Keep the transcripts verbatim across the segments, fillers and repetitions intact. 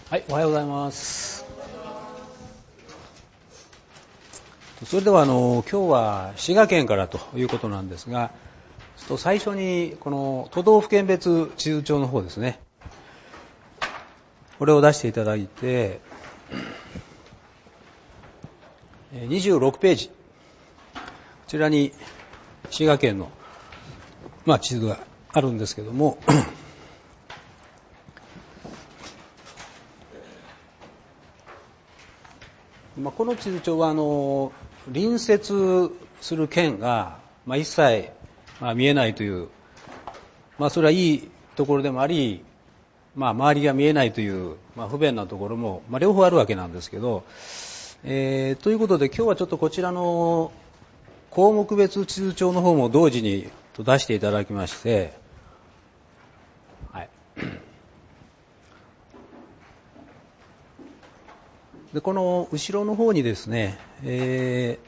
はい、おはようございます。それではあの今日は滋賀県からということなんですが、最初にこの都道府県別地図帳の方ですね、これを出していただいて、にじゅうろくページ、こちらに滋賀県の、まあ、地図があるんですけども、まあこの地図帳はあの隣接する県が、まあ、一切、まあ、見えないという、まあ、それはいいところでもあり、まあ、周りが見えないという、まあ、不便なところも、まあ、両方あるわけなんですけど、えー、ということで今日はちょっとこちらの項目別地図帳の方も同時に出していただきまして、はい、でこの後ろの方にですね、え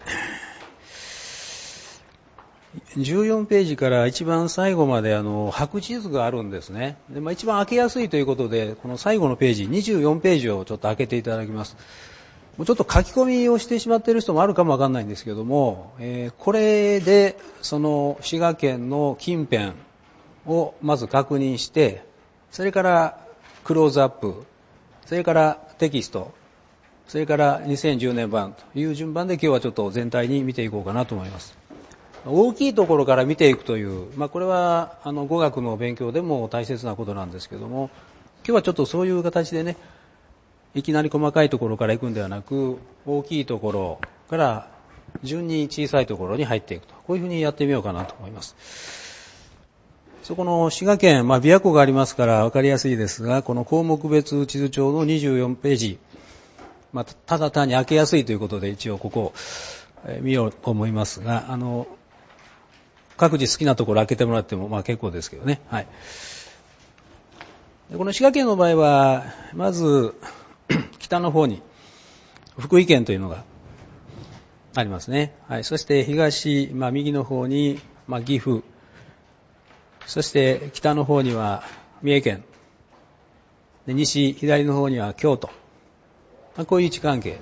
ー、じゅうよんページから一番最後まであの白地図があるんですね。で、まあ、一番開けやすいということでこの最後のページにじゅうよんページをちょっと開けていただきます。もうちょっと書き込みをしてしまっている人もあるかもわかんないんですけども、えー、これでその滋賀県の近辺をまず確認して、それからクローズアップ、それからテキスト、それからにせんじゅうねん版という順番で今日はちょっと全体に見ていこうかなと思います。大きいところから見ていくという、まあ、これはあの語学の勉強でも大切なことなんですけども、今日はちょっとそういう形でね、いきなり細かいところから行くんではなく、大きいところから順に小さいところに入っていくと、こういうふうにやってみようかなと思います。そこの滋賀県、まあ、琵琶湖がありますから分かりやすいですが、この項目別地図帳のにじゅうよんページ、まあ、ただ単に開けやすいということで一応ここを見ようと思いますが、あの各自好きなところ開けてもらってもまあ結構ですけどね。はい。この滋賀県の場合はまず北の方に福井県というのがありますね。はい。そして東、まあ、右の方に、まあ、岐阜、そして北の方には三重県、で西、左の方には京都、まあ、こういう位置関係。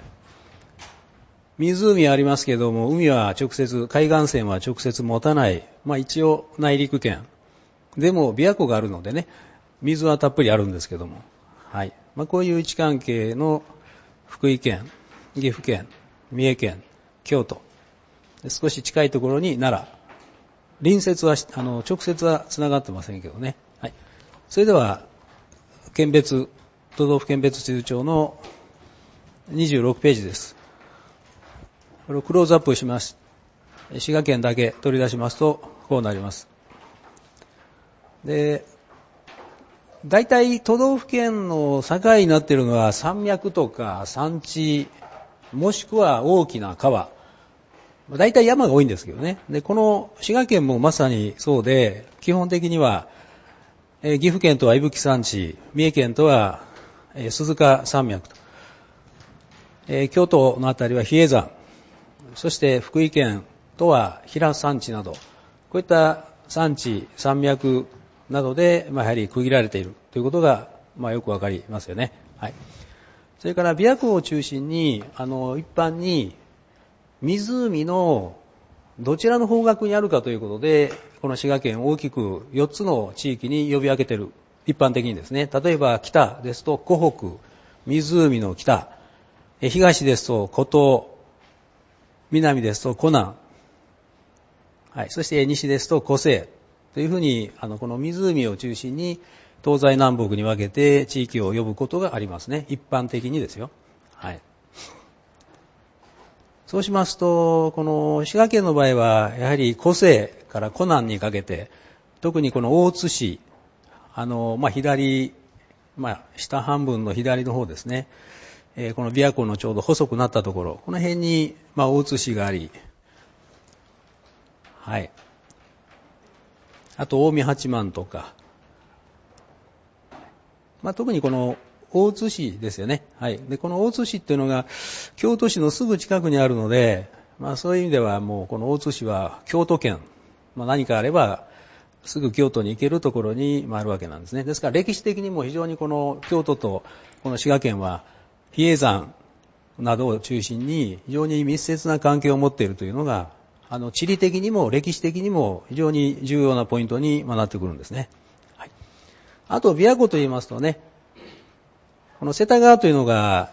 湖はありますけれども、海は直接、海岸線は直接持たない、まあ一応内陸圏。でも琵琶湖があるのでね、水はたっぷりあるんですけども、はい。まあこういう位置関係の福井県、岐阜県、三重県、京都。少し近いところに奈良。隣接は、あの、直接は繋がってませんけどね。はい。それでは、県別、都道府県別地図帳のにじゅうろくページです。これをクローズアップします。滋賀県だけ取り出しますと、こうなります。で、大体都道府県の境になっているのは山脈とか山地、もしくは大きな川。大体山が多いんですけどね。で、この滋賀県もまさにそうで、基本的には、えー、岐阜県とは伊吹山地、三重県とは、えー、鈴鹿山脈と、えー、京都のあたりは比叡山、そして福井県とは平山地など、こういった山地、山脈などで、まあ、やはり区切られているということが、まあ、よくわかりますよね。はい。それから琵琶湖を中心に、あの、一般に湖のどちらの方角にあるかということで、この滋賀県を大きくよっつの地域に呼び分けている。一般的にですね。例えば北ですと湖北、湖の北、東ですと湖東、南ですと湖南、はい、そして西ですと湖西というふうに、あのこの湖を中心に東西南北に分けて地域を呼ぶことがありますね。一般的にですよ。はい。そうしますと、この滋賀県の場合はやはり湖西から湖南にかけて、特にこの大津市、あのまあ左、まあ下半分の左の方ですね。えー、この琵琶湖のちょうど細くなったところ、この辺に、まあ、大津市があり、はい。あと、近江八幡とか、まあ、特にこの大津市ですよね。はい。で、この大津市っていうのが、京都市のすぐ近くにあるので、まあ、そういう意味ではもう、この大津市は京都県、まあ、何かあれば、 すぐ京都に行けるところにあるわけなんですね。ですから歴史的にも非常にこの京都とこの滋賀県は比叡山などを中心に非常に密接な関係を持っているというのが、あの地理的にも歴史的にも非常に重要なポイントになってくるんですね。はい、あと琵琶湖と言いますとね、この瀬田川というのが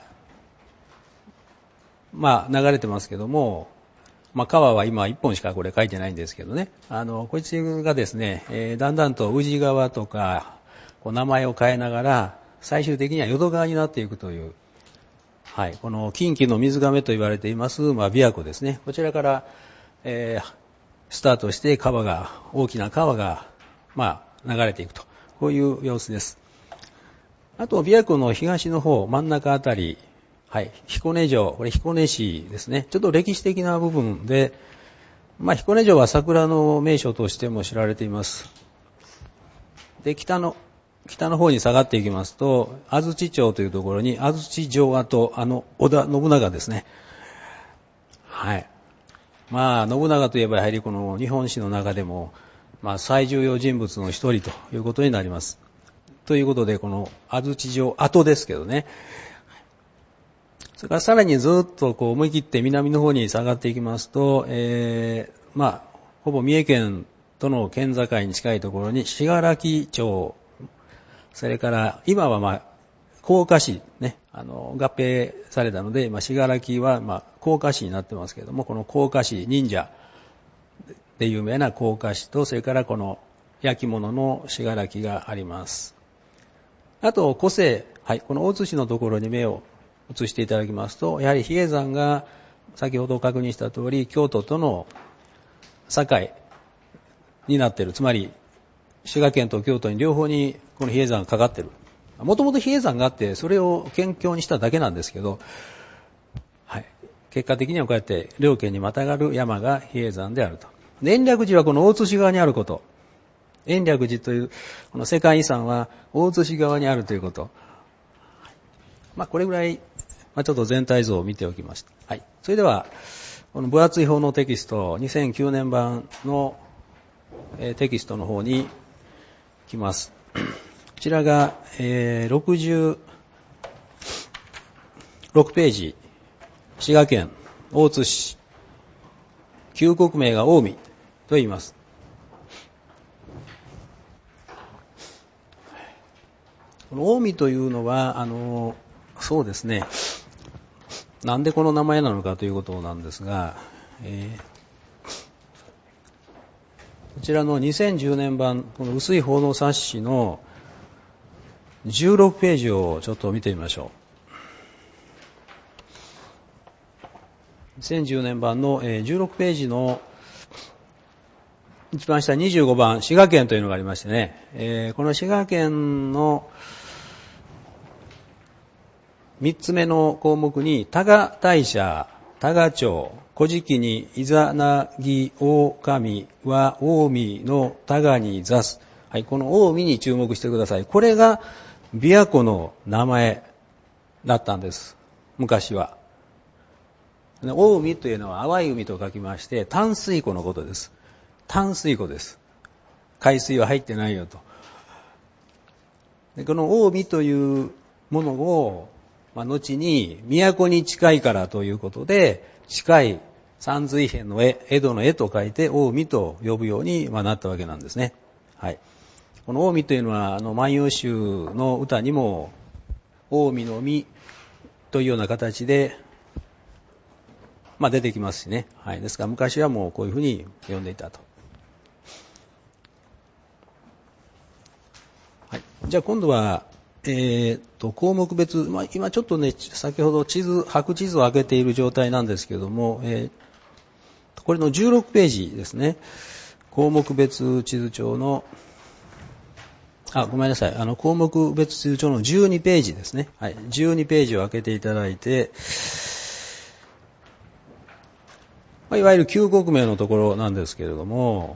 まあ流れてますけども、まあ川は今一本しかこれ書いてないんですけどね、あのこいつがですね、えー、だんだんと宇治川とかこう名前を変えながら最終的には淀川になっていくという、はい、この近畿の水がめと言われています、まあ、琵琶湖ですね。こちらから、えー、スタートして川が、大きな川が、まあ、流れていくと、こういう様子です。あと、琵琶湖の東の方、真ん中あたり、はい、彦根城、これ彦根市ですね。ちょっと歴史的な部分で、まあ、彦根城は桜の名所としても知られています。で、北の、北の方に下がっていきますと、安土町というところに、安土城跡、あの、織田信長ですね。はい。まあ、信長といえばやはりこの日本史の中でも、まあ、最重要人物の一人ということになります。ということで、この安土城跡ですけどね。それからさらにずっとこう思い切って南の方に下がっていきますと、えー、まあ、ほぼ三重県との県境に近いところに、信楽町、それから、今はまあ、甲賀市ね、あの、合併されたので、まあ、信楽はまあ、甲賀市になってますけれども、この甲賀市忍者で有名な甲賀市と、それからこの焼き物の信楽があります。あと、古瀬、はい、この大津市のところに目を移していただきますと、やはり比叡山が先ほど確認した通り、京都との境になっている。つまり、滋賀県と京都に両方にこの比叡山がかかっている。もともと比叡山があって、それを県境にしただけなんですけど、はい。結果的にはこうやって両県にまたがる山が比叡山であると。延暦寺はこの大津市側にあること。延暦寺というこの世界遺産は大津市側にあるということ。まあこれぐらい、まあ、ちょっと全体像を見ておきました。はい。それでは、この分厚い方のテキスト、にせんきゅうねん版のテキストの方に来ます。こちらが、えー、ろくじゅうろくページ、滋賀県大津市、旧国名が近江と言います。この近江というのは、あの、そうですね、なんでこの名前なのかということなんですが、えー、こちらのにせんじゅうねん版、この薄い方の冊子のじゅうろくページをちょっと見てみましょう。にせんじゅうねん版のじゅうろくページの一番下にじゅうごばん、滋賀県というのがありましてね、えー、この滋賀県の三つ目の項目に、多賀大社、多賀町、古事記にイザナギオオカミは近江の多賀に座す。はい、この近江に注目してください。これが琵琶湖の名前だったんです。昔は。近江というのは淡い海と書きまして、淡水湖のことです。淡水湖です。海水は入ってないよと。でこの近江というものを、まあ、後に都に近いからということで、近い山水辺の絵、江戸の絵と書いて近江と呼ぶように、まあ、なったわけなんですね。はい。この近江というのは、あの、万葉集の歌にも、近江の実というような形で、まあ出てきますしね。はい。ですから昔はもうこういうふうに呼んでいたと。はい。じゃあ今度は、えー、と、項目別、まあ今ちょっとね、先ほど地図、白地図を開けている状態なんですけれども、えー、これのじゅうろくページですね。項目別地図帳の、あ、ごめんなさい。あの、項目別地図帳のじゅうにページですね。はい。じゅうにページを開けていただいて、まあ、いわゆる旧国名のところなんですけれども、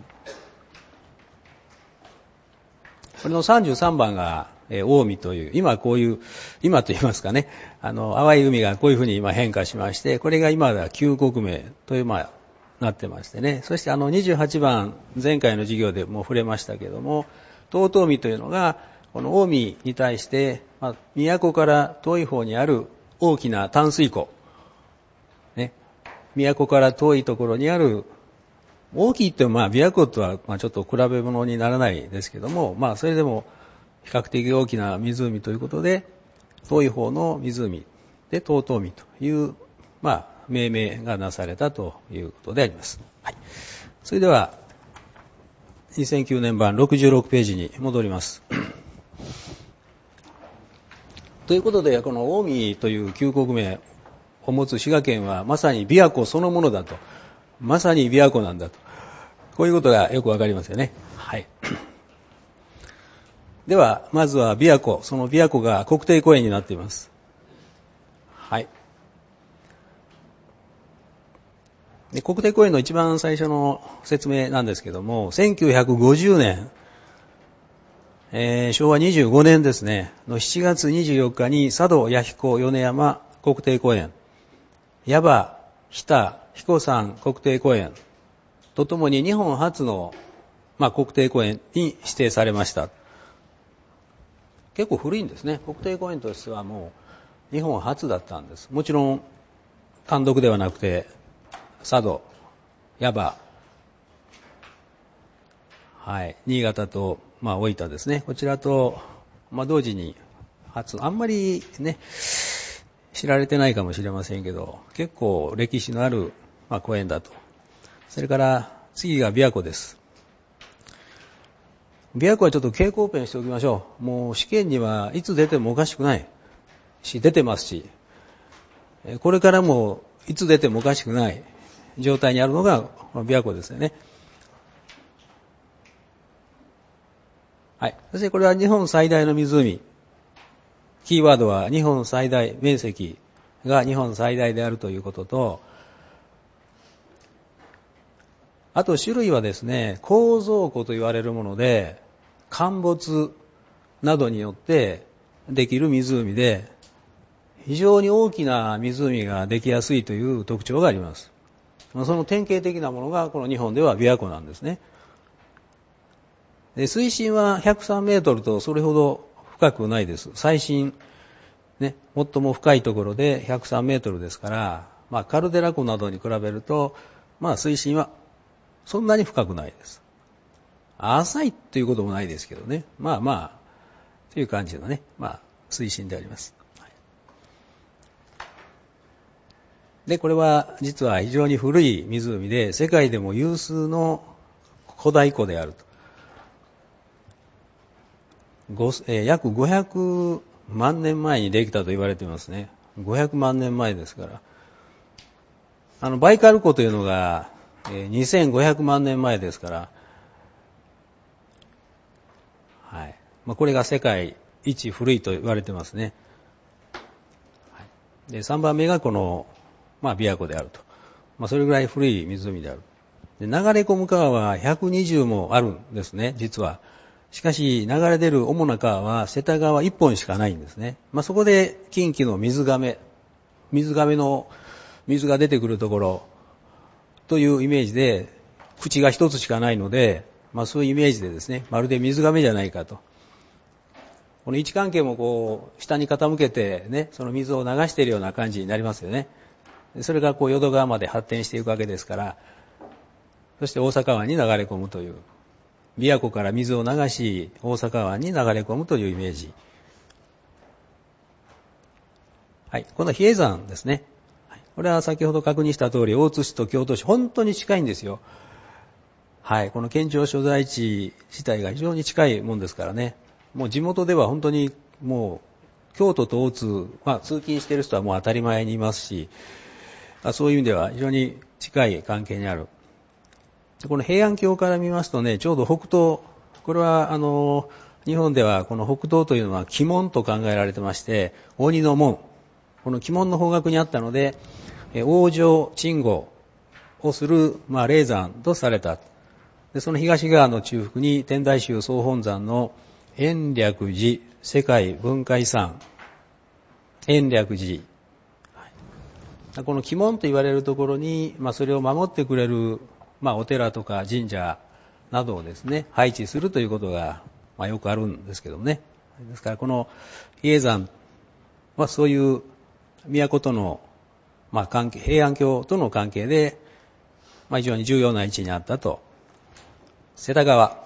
これのさんじゅうさんばんが、えー、近江という、今こういう、今と言いますかね、あの、淡い海がこういうふうに今変化しまして、これが今では旧国名という、まあ、 なってましてね。そしてあのにじゅうはちばん、前回の授業でも触れましたけれども、遠江というのが、この近江に対して、まあ、都から遠い方にある大きな淡水湖。ね。都から遠いところにある、大きいってまあ、琵琶湖とはまあちょっと比べ物にならないですけども、まあ、それでも比較的大きな湖ということで、遠い方の湖で遠江という、まあ、命名がなされたということであります。はい。それでは、にせんきゅうねん版ろくじゅうろくページに戻ります。ということで、この近江という旧国名を持つ滋賀県はまさに琵琶湖そのものだと。まさに琵琶湖なんだと。こういうことがよくわかりますよね。はい。では、まずは琵琶湖。その琵琶湖が国定公園になっています。はい。で、国定公園の一番最初の説明なんですけども、せんきゅうひゃくごじゅうねん、えー、しょうわにじゅうごねんですね、のしちがつにじゅうよっかに佐渡弥彦米山国定公園、耶馬日田彦山国定公園とともに日本初の、まあ、国定公園に指定されました。結構古いんですね。国定公園としてはもう日本初だったんです。もちろん単独ではなくて佐渡、耶馬、はい、新潟と、まあ、大分ですね。こちらと、まあ、同時に初、あんまりね、知られてないかもしれませんけど、結構歴史のある、まあ、公園だと。それから次が琵琶湖です。琵琶湖はちょっと蛍光ペンしておきましょう。もう試験にはいつ出てもおかしくないし、出てますし、これからもいつ出てもおかしくない状態にあるのがこの琵琶湖ですよね。はい。そしてこれは日本最大の湖。キーワードは日本最大、面積が日本最大であるということと、あと種類はですね、構造湖と言われるもので、陥没などによってできる湖で、非常に大きな湖ができやすいという特徴があります。その典型的なものがこの日本では琵琶湖なんですね。で、水深はひゃくさんメートルとそれほど深くないです。最深、ね、最も深いところでひゃくさんメートルですから、まあカルデラ湖などに比べると、まあ水深はそんなに深くないです。浅いっていうこともないですけどね。まあまあ、という感じのね、まあ水深であります。で、これは実は非常に古い湖で、世界でも有数の古代湖であると。ごえー、約ごひゃくまんねんまえにできたと言われていますね。ごひゃくまんねんまえですから。あの、バイカル湖というのが、えー、にせんごひゃくまんねんまえですから、はい。まあ、これが世界一古いと言われていますね。はい、で、さんばんめがこの、まあ、琵琶湖であると。まあ、それぐらい古い湖である。で、流れ込む川はひゃくにじゅうもあるんですね、実は。しかし、流れ出る主な川は瀬田川いっぽんしかないんですね。まあ、そこで近畿の水亀、水亀の水が出てくるところというイメージで、口が一つしかないので、まあ、そういうイメージでですね、まるで水亀じゃないかと。この位置関係もこう、下に傾けてね、その水を流しているような感じになりますよね。それがこう、淀川まで発展していくわけですから、そして大阪湾に流れ込むという。琵琶湖から水を流し、大阪湾に流れ込むというイメージ。はい。この比叡山ですね。これは先ほど確認した通り、大津市と京都市、本当に近いんですよ。はい。この県庁所在地自体が非常に近いもんですからね。もう地元では本当にもう、京都と大津、まあ通勤している人はもう当たり前にいますし、そういう意味では非常に近い関係にある。この平安京から見ますとね、ちょうど北東、これはあの、日本ではこの北東というのは鬼門と考えられてまして、鬼の門、この鬼門の方角にあったので、往生鎮護をする、まあ、霊山とされた。で、その東側の中腹に天台宗総本山の延暦寺世界文化遺産、延暦寺、 この鬼門と言われるところに、まあ、それを守ってくれる、まあ、お寺とか神社などをですね、配置するということが、まあ、よくあるんですけどもね。ですから、この比叡山はそういう都との、まあ、関係、平安京との関係で、まあ、非常に重要な位置にあったと。世田川。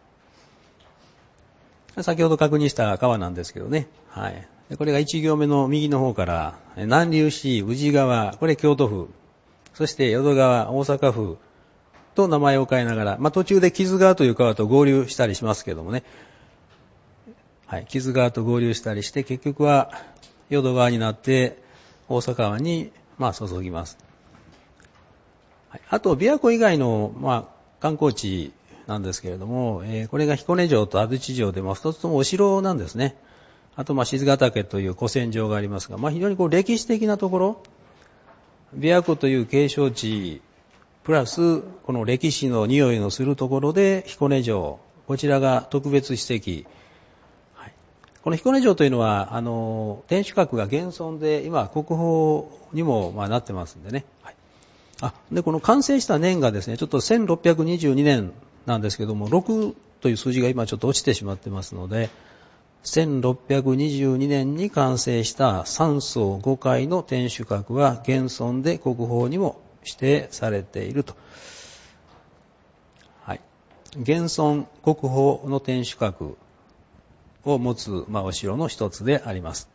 先ほど確認した川なんですけどね。はい。これが一行目の右の方から、南流市、宇治川、これ京都府。そして淀川、大阪府と名前を変えながら、まあ、途中で木津川という川と合流したりしますけどもね。はい。木津川と合流したりして、結局は淀川になって大阪湾に、まあ、注ぎます。はい、あと、琵琶湖以外の、まあ、観光地なんですけれども、えー、これが彦根城と安土城でも二つともお城なんですね。あと、まあ、静ヶ岳という古戦場がありますが、まあ、非常にこう歴史的なところ、琵琶湖という景勝地、プラス、この歴史の匂いのするところで、彦根城、こちらが特別史跡。はい、この彦根城というのは、あの、天守閣が現存で、今、国宝にも、まあ、なってますんでね。はい、あ、で、この完成した年がですね、ちょっとせんろっぴゃくにじゅうにねんなんですけども、ろくという数字が今ちょっと落ちてしまってますので、せんろっぴゃくにじゅうにねんに完成したさん層ごかいの天守閣は現存で国宝にも指定されていると。はい。現存国宝の天守閣を持つ、まあ、お城の一つであります。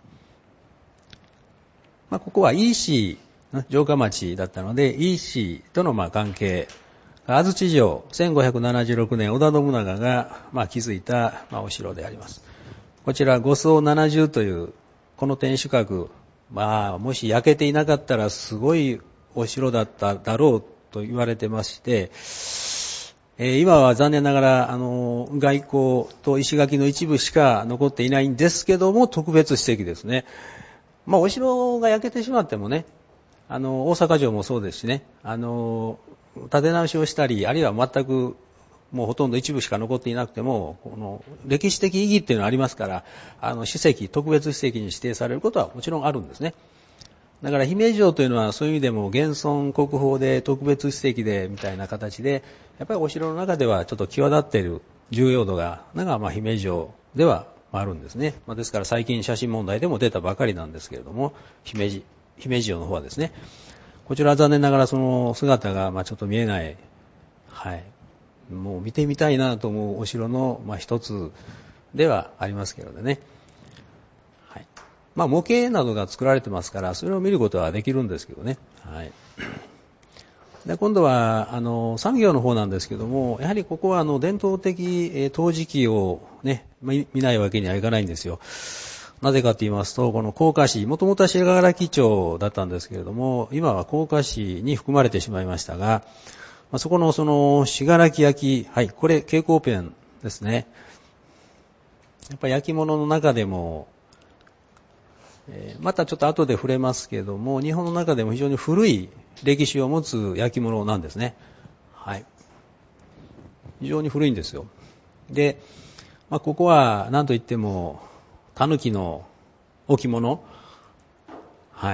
まあ、ここは飯市、城下町だったので、飯市とのまあ関係、安土城、せんごひゃくななじゅうろくねん織田信長がまあ築いたまあお城であります。こちらご層なな重というこの天守閣、まあもし焼けていなかったらすごいお城だっただろうと言われてまして、えー、今は残念ながらあの外構と石垣の一部しか残っていないんですけども、特別史跡ですね。まあお城が焼けてしまってもね、あの大阪城もそうですしね、あの建て直しをしたり、あるいは全くもうほとんど一部しか残っていなくても、この歴史的意義っていうのがありますから、あの史跡、特別史跡に指定されることはもちろんあるんですね。だから姫路城というのはそういう意味でも現存国宝で特別史跡でみたいな形で、やっぱりお城の中ではちょっと際立っている重要度が、なんかまあ姫路城ではあるんですね。まあ、ですから最近写真問題でも出たばかりなんですけれども、姫路、姫路城の方はですね、こちらは残念ながらその姿がまあちょっと見えない、はい。もう見てみたいなと思うお城のまあ一つではありますけどね。はい。まあ模型などが作られてますから、それを見ることはできるんですけどね。はい。で今度はあの産業の方なんですけども、やはりここはあの伝統的、えー、陶磁器をね見ないわけにはいかないんですよ。なぜかと言いますと、この甲賀市、もともとは信楽町だったんですけれども、今は甲賀市に含まれてしまいましたが、まあ、そこのその信楽焼、はい、これ蛍光ペンですね。やっぱり焼き物の中でも、えー、またちょっと後で触れますけれども、日本の中でも非常に古い歴史を持つ焼き物なんですね。はい。非常に古いんですよ。で、まあ、ここは何と言っても、狸の置物。はい。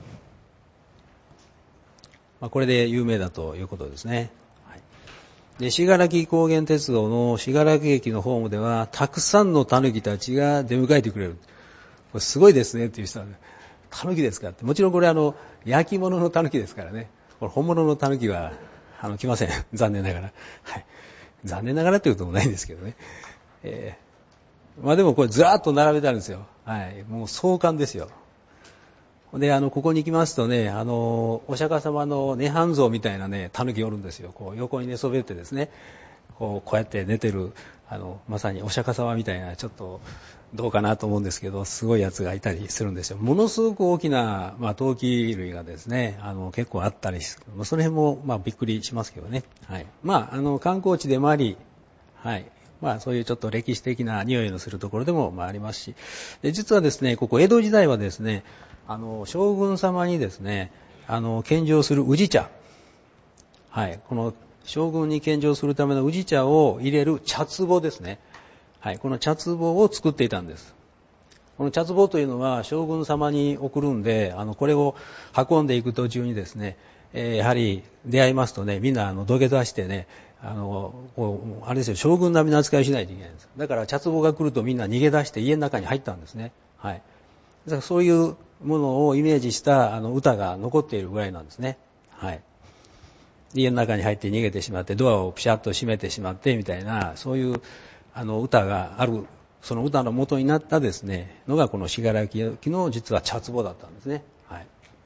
まあ、これで有名だということですね。はい、で、信楽高原鉄道の信楽駅のホームでは、たくさんの狸たちが出迎えてくれる。これすごいですねっていう人は、ね、狸ですかって。もちろんこれあの、焼き物の狸ですからね。これ本物の狸は、あの、来ません。残念ながら。はい。残念ながらということもないんですけどね。えー、まあでもこれずらーっと並べてあるんですよ。はい。もう壮観ですよ。で、あの、ここに来ますとね、あの、お釈迦様の涅槃像みたいなね、狸おるんですよ。こう、横に寝そべってですね、こう、こうやって寝てる、あの、まさにお釈迦様みたいな、ちょっと、どうかなと思うんですけど、すごいやつがいたりするんですよ。ものすごく大きな、まあ、陶器類がですね、あの、結構あったりする。その辺も、まあ、びっくりしますけどね。はい。まあ、あの、観光地でもあり、はい。まあ、そういうちょっと歴史的な匂いのするところでも、まあ、ありますし、で、実はですね、ここ江戸時代はですね、あの、将軍様にですね、あの、献上する宇治茶。はい。この、将軍に献上するための宇治茶を入れる茶壺ですね。はい。この茶壺を作っていたんです。 この茶壺というのは将軍様に送るんで、あのこれを運んでいく途中にですね、えー、やはり出会いますとね、みんなあの土下座してね、あのこうあれですよ、将軍並みの扱いをしないといけないんです。だから茶壺が来るとみんな逃げ出して家の中に入ったんですね。はい。だからそういうものをイメージしたあの歌が残っているぐらいなんですね。はい。家の中に入って逃げてしまってドアをピシャッと閉めてしまってみたいな、そういうあの歌がある。その歌の元になったですねのがこの信楽焼の実は茶壺だったんですね。はい。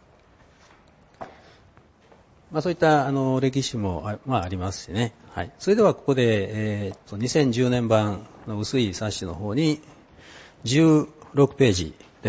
まあ、そういったあの歴史も あ,、まあ、ありますしね。はい。それではここで、えー、とにせんじゅうねん版の薄い冊子の方にじゅうろくページです。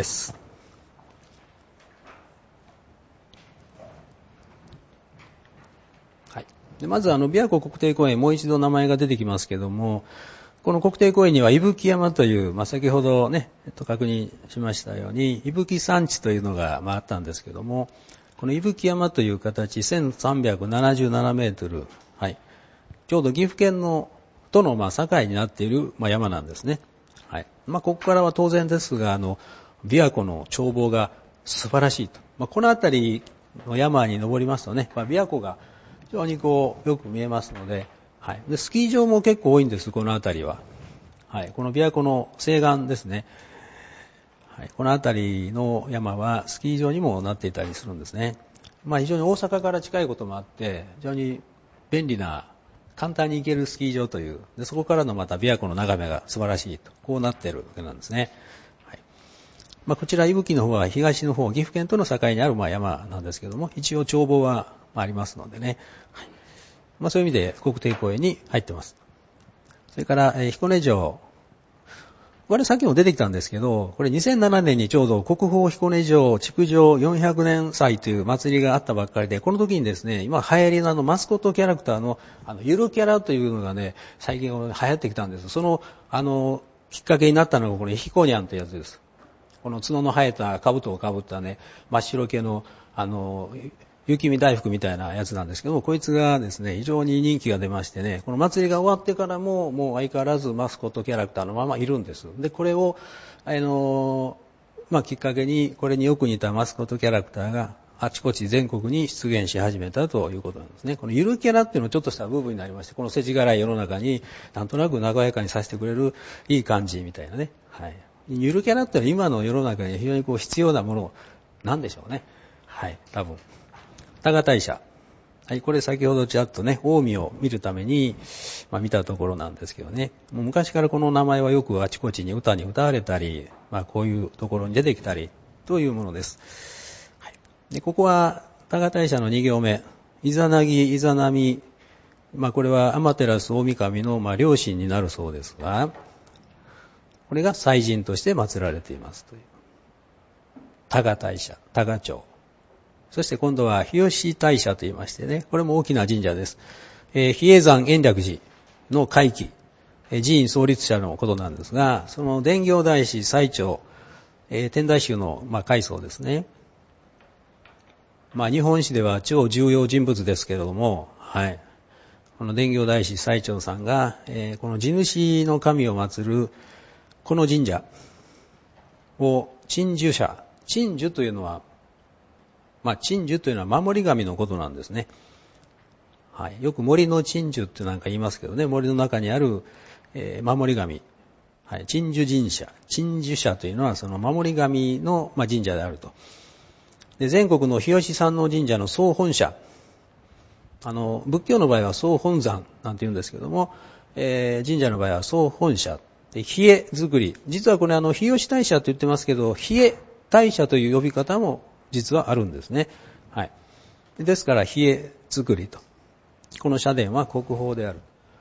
はい。でまずあの琵琶湖国定公園、もう一度名前が出てきますけども、この国定公園には伊吹山という、まあ、先ほどね、えっと、確認しましたように、伊吹山地というのが、まあ、あったんですけども、この伊吹山という形、せんさんびゃくななじゅうななメートル、はい。ちょうど岐阜県の、との、まあ、境になっている、まあ、山なんですね。はい。まあ、ここからは当然ですが、あの、琵琶湖の眺望が素晴らしいと。まあ、この辺りの山に登りますとね、まあ、琵琶湖が非常にこう、よく見えますので、はい。で、スキー場も結構多いんです、この辺りは。はい。この琵琶湖の西岸ですね。はい。この辺りの山はスキー場にもなっていたりするんですね。まあ非常に大阪から近いこともあって、非常に便利な、簡単に行けるスキー場という、でそこからのまた琵琶湖の眺めが素晴らしいと、こうなっているわけなんですね。はい。まあこちら、伊吹の方は東の方、岐阜県との境にあるまあ山なんですけども、一応眺望はありますのでね。はい。まあ、そういう意味で国定公園に入ってます。それから、えー、彦根城。これさっきも出てきたんですけど、これにせんななねんにちょうど国宝彦根城築城よんひゃくねん祭という祭りがあったばっかりで、この時にですね、今流行りのあのマスコットキャラクターのあのゆるキャラというのがね、最近流行ってきたんです。その、あの、きっかけになったのがこのヒコニャンというやつです。この角の生えた兜をかぶったね、真っ白系の、あの、雪見大福みたいなやつなんですけども、こいつがですね、非常に人気が出ましてね、この祭りが終わってからも、もう相変わらずマスコットキャラクターのままいるんです。で、これを、あの、まあ、きっかけに、これによく似たマスコットキャラクターが、あちこち全国に出現し始めたということなんですね。このゆるキャラっていうのはちょっとした部分になりまして、この世知辛い世の中に、なんとなく和やかにさせてくれるいい感じみたいなね。はい。ゆるキャラってのは今の世の中に非常にこう必要なものなんでしょうね。はい、多分。多賀大社。はい、これ先ほどちらっとね、近江を見るために、まあ、見たところなんですけどね。もう昔からこの名前はよくあちこちに歌に歌われたり、まあ、こういうところに出てきたり、というものです。はい、でここは多賀大社のに行目、イザナギ、イザナミ、まあ、これは天照大神の、まあ、両親になるそうですが、これが祭神として祀られていますという。多賀大社、多賀町。そして今度は日吉大社と言いましてね、これも大きな神社です。えー、比叡山延暦寺の会期、えー、寺院創立者のことなんですが、その伝行大師最長、えー、天台宗の、まあ、開祖ですね。まあ、日本史では超重要人物ですけれども、はい。この伝行大師最長さんが、えー、この地主の神を祀るこの神社を鎮守者、鎮守というのは、まあ、鎮守というのは守り神のことなんですね。はい。よく森の鎮守ってなんか言いますけどね、森の中にある、えー、守り神。はい。鎮守神社。鎮守者というのはその守り神の、まあ、神社であると。で、全国の日吉山王神社の総本社。あの、仏教の場合は総本山なんて言うんですけども、えー、神社の場合は総本社。で、日枝作り。実はこれあの、日吉大社と言ってますけど、日枝大社という呼び方も実はあるんですね。はい。ですから、日枝作りと。この社殿は国宝である。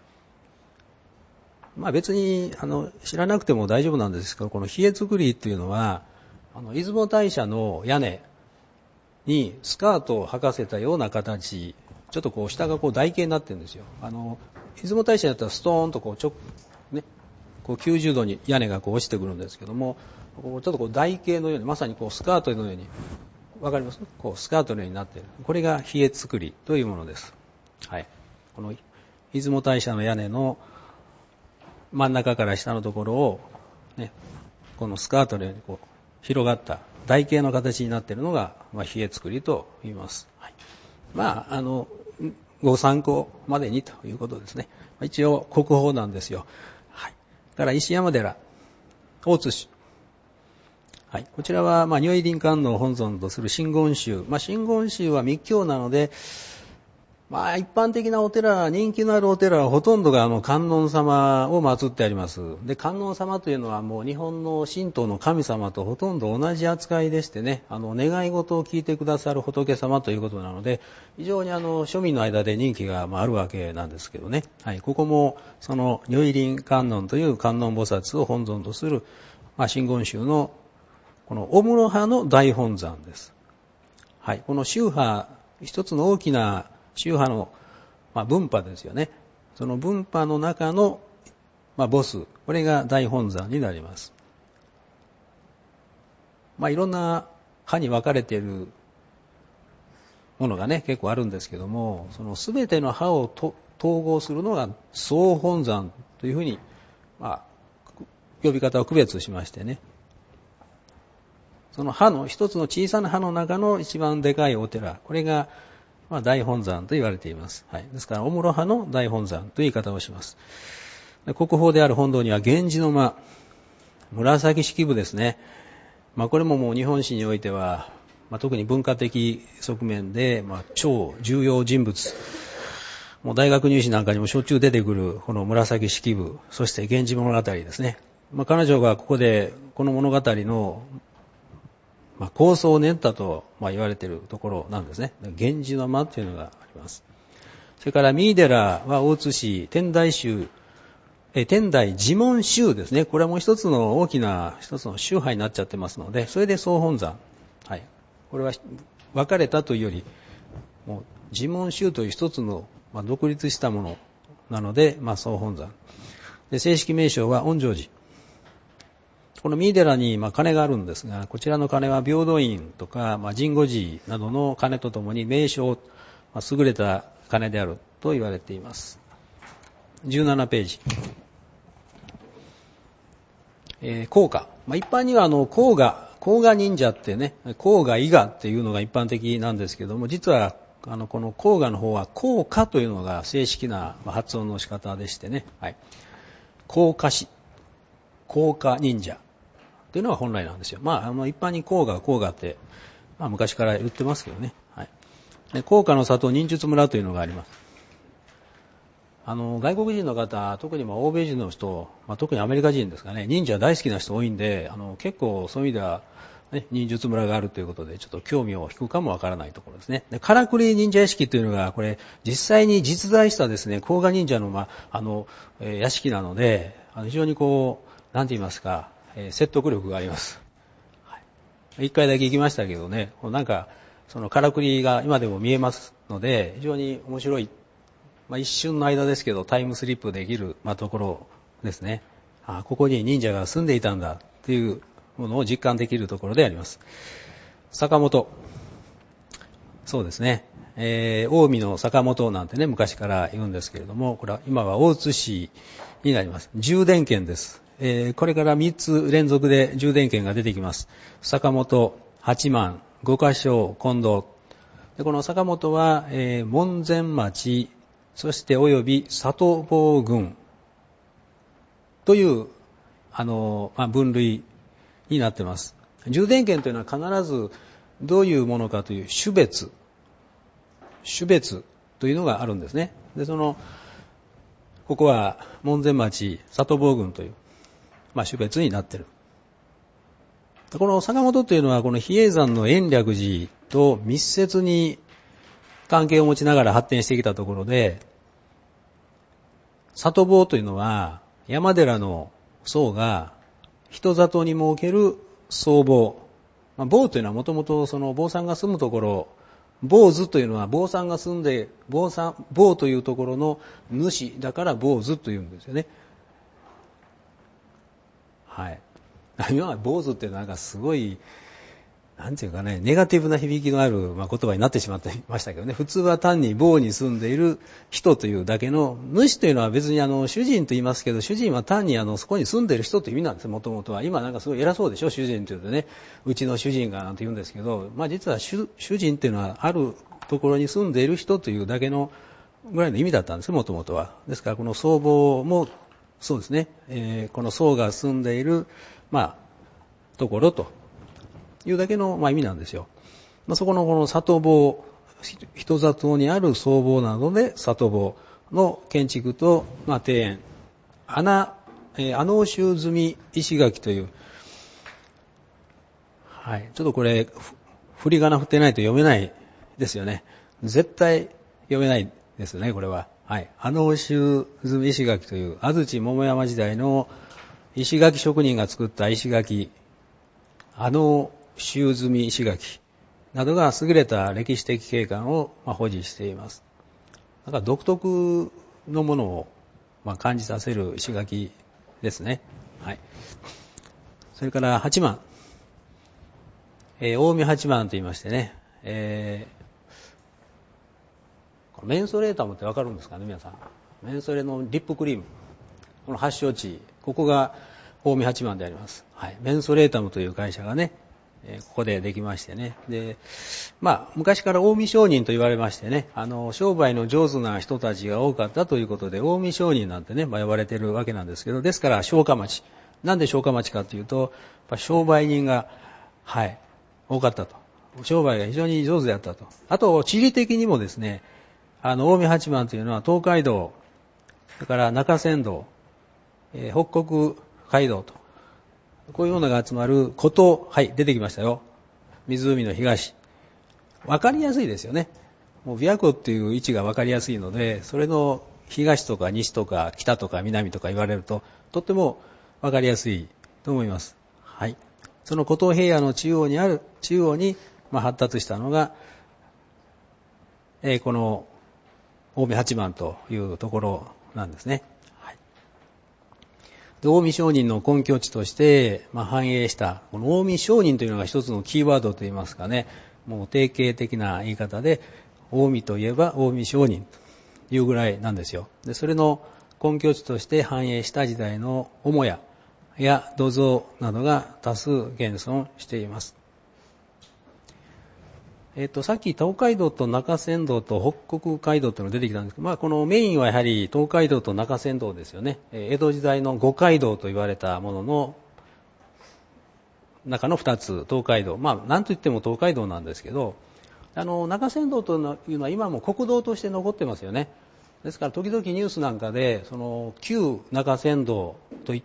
まあ別に、あの、知らなくても大丈夫なんですけど、この日枝作りっていうのは、あの、出雲大社の屋根にスカートを履かせたような形、ちょっとこう下がこう台形になってるんですよ。あの、出雲大社だったらストーンとこうちょ、ね、こうきゅうじゅうどに屋根がこう落ちてくるんですけども、ちょっとこう台形のように、まさにこうスカートのように、わかります？こうスカートのようになっている。これが日枝作りというものです。はい。この出雲大社の屋根の真ん中から下のところを、ね、 このスカートのようにこう広がった台形の形になっているのが、まあ、稗作りと言います。はい、まあ、あの、ご参考までにということですね。一応国宝なんですよ。はい。から石山寺、大津市。はい。こちらは、まあ、如意輪観音を本尊とする真言宗。まあ、真言宗は密教なので、まあ、一般的なお寺、人気のあるお寺はほとんどがあの観音様を祀ってあります。で、観音様というのはもう日本の神道の神様とほとんど同じ扱いでしてね、あの願い事を聞いてくださる仏様ということなので、非常にあの庶民の間で人気があるわけなんですけどね。はい、ここもその如意輪観音という観音菩薩を本尊とする、まあ、真言宗のこの御室派の大本山です。はい、この宗派一つの大きな宗派の、まあ、分派ですよね。その分派の中の、まあ、ボス、これが大本山になります。まあ、いろんな派に分かれているものがね、結構あるんですけども、その全ての派をと統合するのが総本山というふうに、まあ、呼び方を区別しましてね。その派の一つの小さな派の中の一番でかいお寺、これがまあ、大本山と言われています。はい、ですから、御室派の大本山という言い方をします。国宝である本堂には、源氏の間、紫式部ですね。まあ、これももう日本史においては、まあ、特に文化的側面で、まあ、超重要人物。もう大学入試なんかにもしょっちゅう出てくる、この紫式部、そして源氏物語ですね。まあ、彼女がここで、この物語の、まあ、構想を練ったと、まあ、言われているところなんですね。源氏の間というのがあります。それから三井寺は大津市天台宗、え天台寺門宗ですね。これはもう一つの大きな一つの宗派になっちゃってますので、それで総本山。はい。これは分かれたというより、もう寺門宗という一つの、まあ、独立したものなので、まあ、総本山。で、正式名称は御淨寺。この三井寺にまあ鐘があるんですが、こちらの鐘は平等院とか、まあ、神護寺などの鐘とともに名称、まあ、優れた鐘であると言われています。じゅうななページ。えー、甲賀。まあ、一般にはあの甲賀、甲賀忍者ってね、甲賀伊賀っていうのが一般的なんですけども、実はあのこの甲賀の方は甲賀というのが正式な発音の仕方でしてね、はい、甲賀氏、甲賀忍者。というのが本来なんですよ。まあ、あの一般に甲賀、甲賀って、まあ、昔から言ってますけどね。はい。で、甲賀の里忍術村というのがあります。あの、外国人の方、特にまあ欧米人の人、まあ、特にアメリカ人ですかね、忍者大好きな人多いんで、あの、結構そういう意味では、ね、忍術村があるということで、ちょっと興味を引くかもわからないところですね。で、からくり忍者屋敷というのが、これ、実際に実在したですね、甲賀忍者の、まあ、あの、えー、屋敷なので、あの非常にこう、なんて言いますか、えー、説得力があります。はい、一回だけ行きましたけどね、なんか、そのからくりが今でも見えますので、非常に面白い、まあ、一瞬の間ですけど、タイムスリップできる、まあ、ところですね。あ、ここに忍者が住んでいたんだっていうものを実感できるところであります。坂本。そうですね。えー、近江の坂本なんてね、昔から言うんですけれども、これは今は大津市になります。充電圏です。えー、これからみっつ連続で充電圏が出てきます。坂本、八幡、五箇所、近藤。でこの坂本は、えー、門前町、そして及び里坊郡という、あの、まあ、分類になっています。充電圏というのは必ずどういうものかという種別、種別というのがあるんですね。で、その、ここは門前町、里坊郡という、まあ、種別になっている。この坂本というのはこの比叡山の延暦寺と密接に関係を持ちながら発展してきたところで、里坊というのは山寺の僧が人里に設ける僧坊。まあ、坊というのはもともとその坊さんが住むところ、坊主というのは坊さんが住んで、坊さん、坊というところの主だから坊主というんですよね。はい。今は坊主ってなんかすごい、 なんていうかね、ネガティブな響きのある、まあ、言葉になってしまってましたけどね、普通は単に房に住んでいる人というだけの、主というのは別にあの主人と言いますけど、主人は単にあのそこに住んでいる人という意味なんですよ、もともとは。今なんかすごい偉そうでしょ、主人というとね、うちの主人がなんて言うんですけど、まあ、実は 主, 主人というのはあるところに住んでいる人というだけのぐらいの意味だったんですよ、もともとは。ですからこの僧坊もそうですね、えー、この僧が住んでいる、まあ、ところというだけの、まあ、意味なんですよ。まあ、そこのこの里坊、人里にある僧坊なので里坊の建築と、まあ、庭園、穴、えー、穴押収済み石垣という、はい、ちょっとこれ振り仮名振ってないと読めないですよね。絶対読めないですよね、これは。はい、穴押収済み石垣という安土桃山時代の石垣職人が作った石垣、穴収済み石垣などが優れた歴史的景観を保持しています。だから独特のものを感じさせる石垣ですね。はい。それから八幡、えー、近江八幡と言いましてね、えー、メンソレータムってわかるんですかね、皆さん。メンソレのリップクリーム、この発祥地、ここが近江八幡であります。はい。メンソレータムという会社がね、えー、ここでできましてね。で、まあ、昔から近江商人と言われましてね、あの、商売の上手な人たちが多かったということで、近江商人なんてね、まあ、呼ばれているわけなんですけど、ですから商家町。なんで商家町かというと、やっぱ商売人が、はい、多かったと。商売が非常に上手であったと。あと、地理的にもですね、あの、近江八幡というのは東海道、それから中山道、えー、北国街道と、こういうものが集まる古東、はい、出てきましたよ。湖の東。わかりやすいですよね。もう琵琶湖っていう位置がわかりやすいので、それの東とか西とか北とか南とか言われると、とってもわかりやすいと思います。はい。その古東平野の中央にある、中央に、まあ、発達したのが、えー、この近江八幡というところなんですね。はい。で、近江商人の根拠地として、まあ、繁栄した、この近江商人というのが一つのキーワードといいますかね、もう定型的な言い方で、近江といえば近江商人というぐらいなんですよ。で、それの根拠地として繁栄した時代の母屋や土蔵などが多数現存しています。えっと、さっき東海道と中山道と北国街道というのが出てきたんですけど、まあ、このメインはやはり東海道と中山道ですよね。江戸時代の五街道と言われたものの中の二つ、東海道。まあ、なんといっても東海道なんですけど、あの、中山道というのは今も国道として残ってますよね。ですから、時々ニュースなんかで、その、旧中山道といって、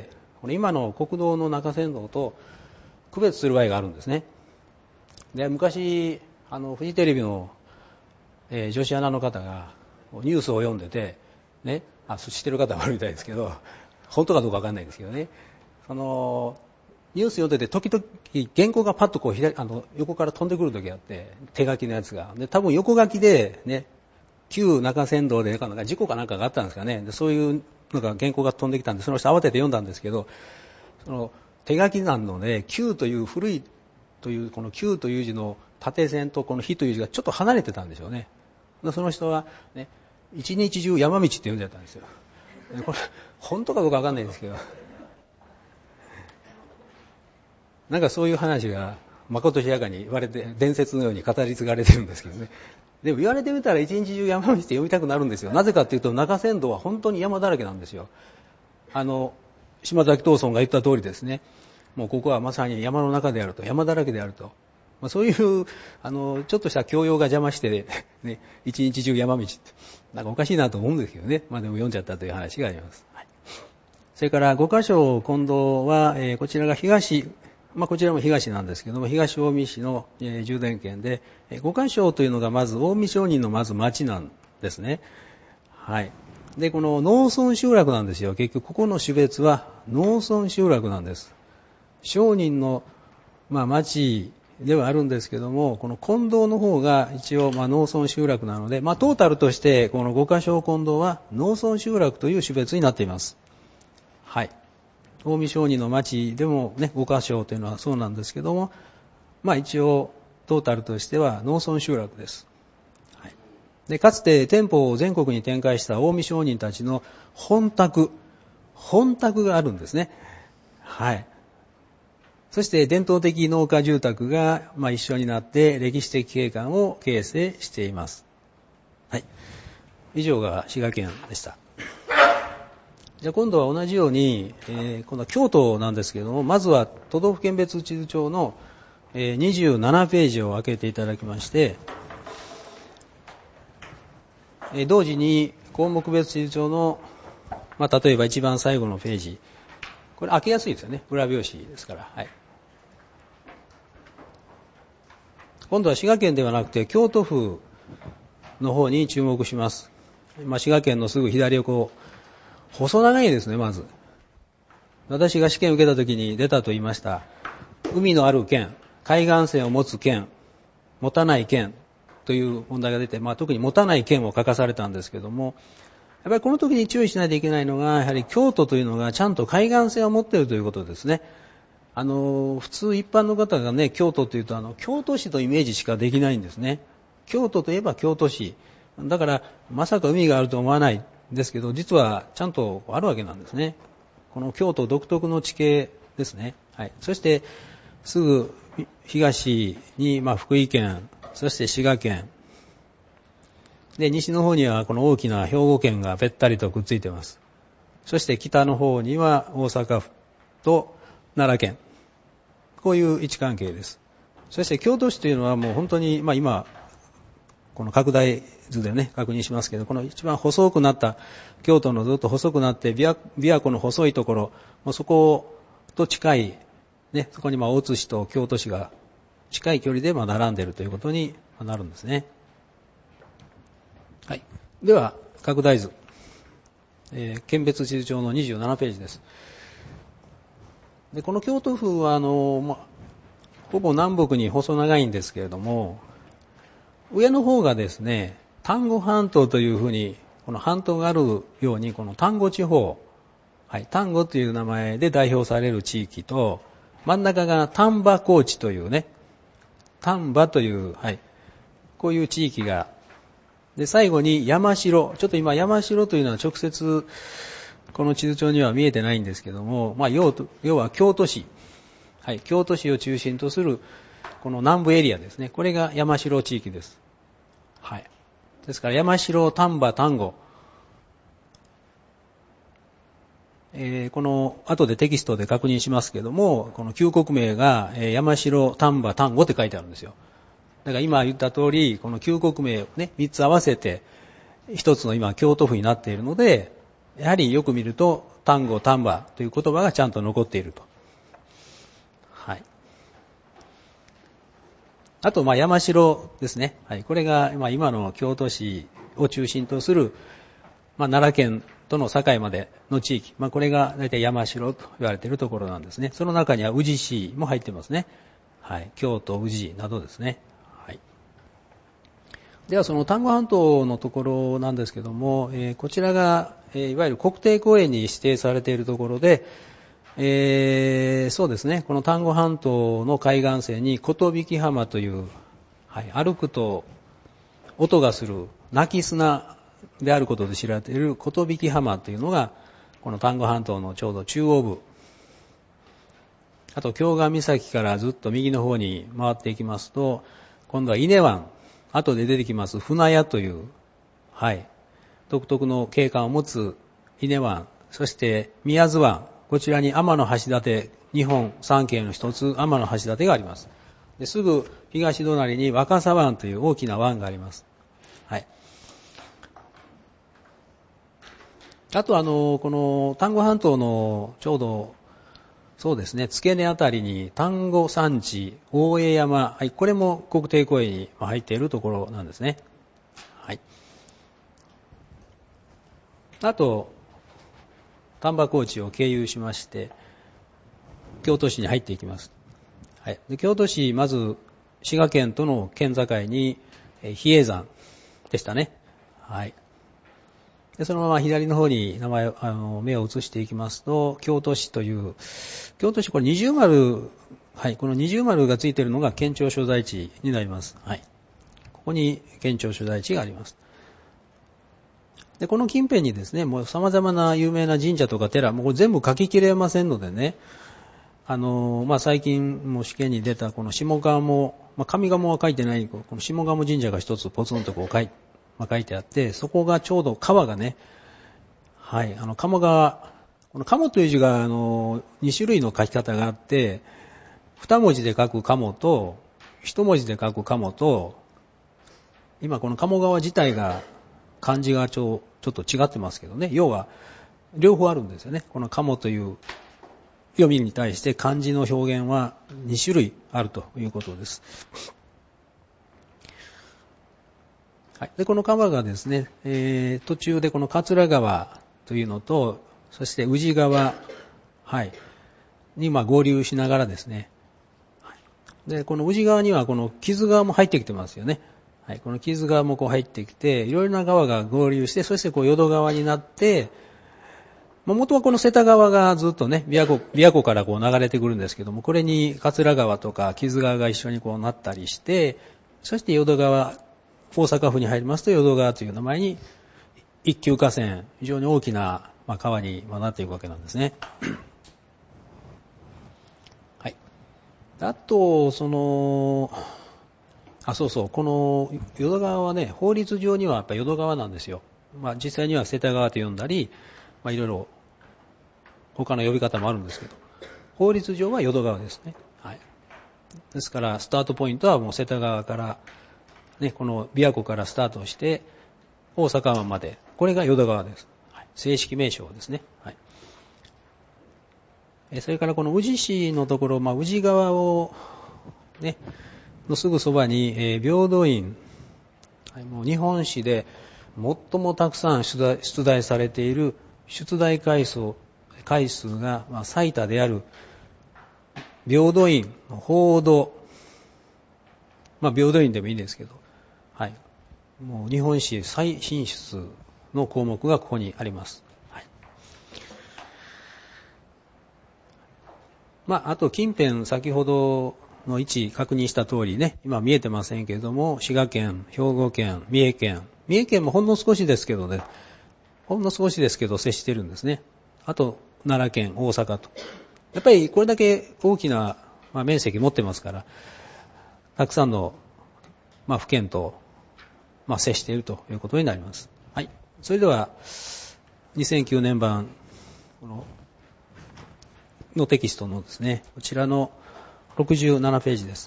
この今の国道の中山道と区別する場合があるんですね。で、昔、あの、フジテレビの、えー、女子アナの方が、ニュースを読んでて、ね、あ、知ってる方もあるみたいですけど、本当かどうかわかんないですけどね、その、ニュース読んでて、時々原稿がパッとこう左、あの、横から飛んでくる時があって、手書きのやつが。で、多分横書きで、ね、旧中山道でなんか事故かなんかがあったんですかね。で、そういうのが原稿が飛んできたんで、その人慌てて読んだんですけど、その、手書きなので、旧という古いという、この旧という字の縦線とこの日という字がちょっと離れてたんでしょうね。その人は、ね、一日中山道って読んじゃったんですよ。これ、本当かどうかわかんないですけど。なんかそういう話がまことしやかに言われて、伝説のように語り継がれてるんですけどね。でも言われてみたら一日中山道って読みたくなるんですよ。なぜかっていうと中山道は本当に山だらけなんですよ。あの、島崎藤村が言った通りですね。もうここはまさに山の中であると、山だらけであると。まあ、そういう、あの、ちょっとした教養が邪魔して、ね、一日中山道って、なんかおかしいなと思うんですけどね。まあでも読んじゃったという話があります。はい、それから五箇所近藤は、えー、こちらが東、まあこちらも東なんですけども、東近江市の、えー、充電圏で、えー、五箇所というのがまず近江商人のまず町なんですね。はい。で、この農村集落なんですよ。結局ここの種別は農村集落なんです。商人の、まあ、町ではあるんですけども、この近藤の方が一応まあ農村集落なので、まあ、トータルとしてこの五箇所近藤は農村集落という種別になっています。はい。近江商人の町でもね、五箇所というのはそうなんですけども、 まあ一応トータルとしては農村集落です。はい、でかつて店舗を全国に展開した近江商人たちの本宅、本宅があるんですね。はい。そして伝統的農家住宅が、まあ、一緒になって歴史的景観を形成しています。はい。以上が滋賀県でした。じゃあ今度は同じように、えー、今度は京都なんですけれども、まずは都道府県別地図帳の、えー、にじゅうななページを開けていただきまして、えー、同時に項目別地図帳の、まあ、例えば一番最後のページ、これ開けやすいですよね。裏表紙ですから。はい。今度は滋賀県ではなくて京都府の方に注目します。まあ、滋賀県のすぐ左横、細長いですね、まず。私が試験を受けた時に出たと言いました。海のある県、海岸線を持つ県、持たない県という問題が出て、まあ、特に持たない県を書かされたんですけども、やっぱりこの時に注意しないといけないのが、やはり京都というのがちゃんと海岸線を持っているということですね。あの、普通一般の方がね、京都というと、あの、京都市とイメージしかできないんですね。京都といえば京都市。だから、まさか海があると思わないんですけど、実はちゃんとあるわけなんですね。この京都独特の地形ですね。はい。そして、すぐ東に、まあ、福井県、そして滋賀県。で、西の方にはこの大きな兵庫県がべったりとくっついています。そして北の方には大阪府と奈良県。こういう位置関係です。そして京都市というのはもう本当に、まあ今、この拡大図でね、確認しますけど、この一番細くなった、京都のずっと細くなって、琵琶湖の細いところ、もうそこと近い、ね、そこにまあ大津市と京都市が近い距離でまあ並んでいるということになるんですね。はい。では、拡大図。えー、県別地図帳のにじゅうななページです。で、この京都府は、あの、まあ、ほぼ南北に細長いんですけれども、上の方がですね、丹後半島というふうに、この半島があるように、この丹後地方、はい、丹後という名前で代表される地域と、真ん中が丹波高地というね、丹波という、はい、こういう地域が、で、最後に山城、ちょっと今山城というのは直接、この地図帳には見えてないんですけども、まあ、要と、要は京都市、はい、京都市を中心とする、この南部エリアですね。これが山城地域です。はい。ですから山城、丹波、丹後、えー、この後でテキストで確認しますけども、この旧国名が、えー、山城、丹波、丹後って書いてあるんですよ。だから今言った通り、この旧国名をね、三つ合わせて、一つの今京都府になっているので、やはりよく見ると、丹後、丹波という言葉がちゃんと残っていると。はい。あと、まあ、山城ですね。はい。これが、まあ、今の京都市を中心とする、まあ、奈良県との境までの地域。まあ、これが大体山城と言われているところなんですね。その中には宇治市も入ってますね。はい。京都、宇治などですね。はい。では、その丹後半島のところなんですけども、えー、こちらが、えー、いわゆる国定公園に指定されているところで、えー、そうですね、この丹後半島の海岸線に琴引浜という、はい、歩くと音がする鳴き砂であることで知られている琴引浜というのが、この丹後半島のちょうど中央部、あと京賀岬からずっと右の方に回っていきますと、今度は伊根湾、後で出てきます船屋という、はい、独特の景観を持つ伊根湾、そして宮津湾、こちらに天橋立、日本三景の一つ、天橋立があります。ですぐ東隣に若狭湾という大きな湾があります。はい。あとあの、この丹後半島のちょうど、そうですね、付け根あたりに丹後山地、大江山、はい、これも国定公園に入っているところなんですね。はい。あと、丹波高地を経由しまして、京都市に入っていきます。はい、で京都市、まず滋賀県との県境に、えー、比叡山でしたね。はい。でそのまま左の方に名前あの目を移していきますと、京都市という、京都市これ二重丸はい、この二重丸がついているのが県庁所在地になります。はい。ここに県庁所在地があります。で、この近辺にですね、もう様々な有名な神社とか寺、もうこれ全部書ききれませんのでね、あの、まあ、最近も試験に出たこの下鴨、まあ、上鴨は書いてない、この下鴨神社が一つポツンとこう書い,、まあ、書いてあって、そこがちょうど川がね、はい、あの、鴨川、この鴨という字が、あの、に種類の書き方があって、二文字で書く鴨と、一文字で書く鴨と、今この鴨川自体が、漢字がちょ、ちょっと違ってますけどね、要は、両方あるんですよね。この鴨という読みに対して漢字の表現はに種類あるということです。はい、でこの川がですね、えー、途中でこの桂川というのと、そして宇治川、はい、にまあ合流しながらですね、はい、でこの宇治川にはこの木津川も入ってきてますよね。はい、この木津川もこう入ってきて、いろいろな川が合流して、そしてこう淀川になって、元はこの瀬田川がずっとね、琵琶湖、琵琶湖からこう流れてくるんですけども、これに桂川とか木津川が一緒にこうなったりして、そして淀川、大阪府に入りますと淀川という名前に一級河川、非常に大きな川になっていくわけなんですね。はい。あと、その、あ、そうそう、この淀川はね、法律上にはやっぱ淀川なんですよ。まあ実際には瀬田川と呼んだり、まあいろいろ他の呼び方もあるんですけど、法律上は淀川ですね。はい。ですから、スタートポイントはもう瀬田川から、ね、この琵琶湖からスタートして、大阪湾まで、これが淀川です。はい、正式名称ですね。はい。えそれからこの宇治市のところ、まあ、宇治川を、ね、のすぐそばに、えー、平等院、はい、もう日本史で最もたくさん出題、出題されている出題回数、回数が、まあ、最多である平等院の報道、まあ、平等院でもいいんですけど、はい、もう日本史最進出の項目がここにあります。はい、まあ、あと近辺先ほどの位置確認した通りね、今見えてませんけれども、滋賀県、兵庫県、三重県、三重県もほんの少しですけどね、ほんの少しですけど接してるんですね。あと奈良県、大阪と。やっぱりこれだけ大きな、まあ、面積持ってますから、たくさんの、まあ、府県と、まあ、接しているということになります。はい。それでは、にせんきゅうねん版こののテキストのですね、こちらのろくじゅうななページです。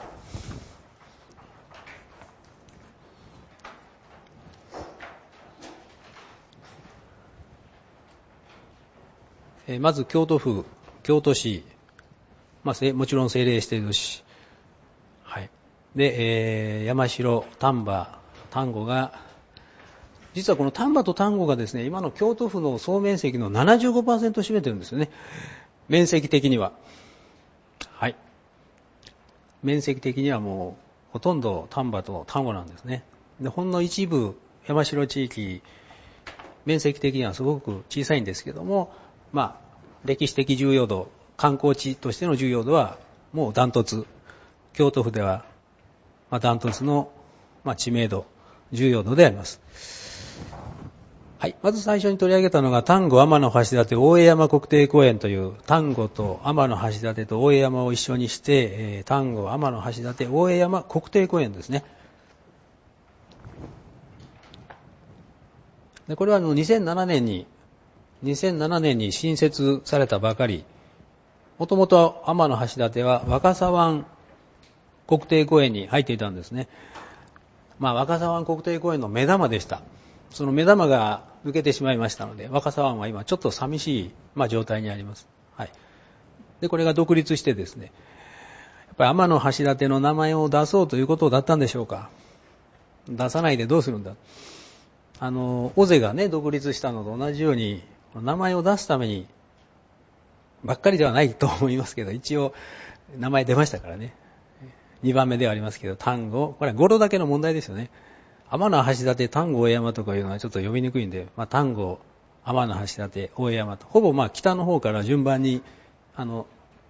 えー、まず京都府、京都市、まあ、もちろん政令指定都市、はい。で、えー、山城、丹波、丹後が、実はこの丹波と丹後がですね、今の京都府の総面積の ななじゅうごパーセント 占めてるんですよね。面積的には。はい。面積的にはもう、ほとんど丹波と丹後なんですね。で、ほんの一部、山城地域、面積的にはすごく小さいんですけども、まあ、歴史的重要度、観光地としての重要度は、もうダントツ。京都府では、まあ、ダントツの、まあ、知名度、重要度であります。はい。まず最初に取り上げたのが、丹後天橋立大江山国定公園という、丹後と天橋立と大江山を一緒にして、えー、丹後天橋立大江山国定公園ですね。でこれはあのにせんななねんに、にせんななねんに新設されたばかり。もともと天橋立は若狭湾国定公園に入っていたんですね。まあ若狭湾国定公園の目玉でした。その目玉が抜けてしまいましたので、若狭湾は今ちょっと寂しい、まあ、状態にあります。はい。で、これが独立してですね、やっぱり天橋立の名前を出そうということだったんでしょうか。出さないでどうするんだ。あの、尾瀬がね、独立したのと同じように、名前を出すために、ばっかりではないと思いますけど、一応、名前出ましたからね。にばんめではありますけど、丹後、これは語呂だけの問題ですよね。天橋立、丹後大山とかいうのはちょっと読みにくいんで、まあ、丹後、天橋立、大山と、ほぼまあ北の方から順番に、あの、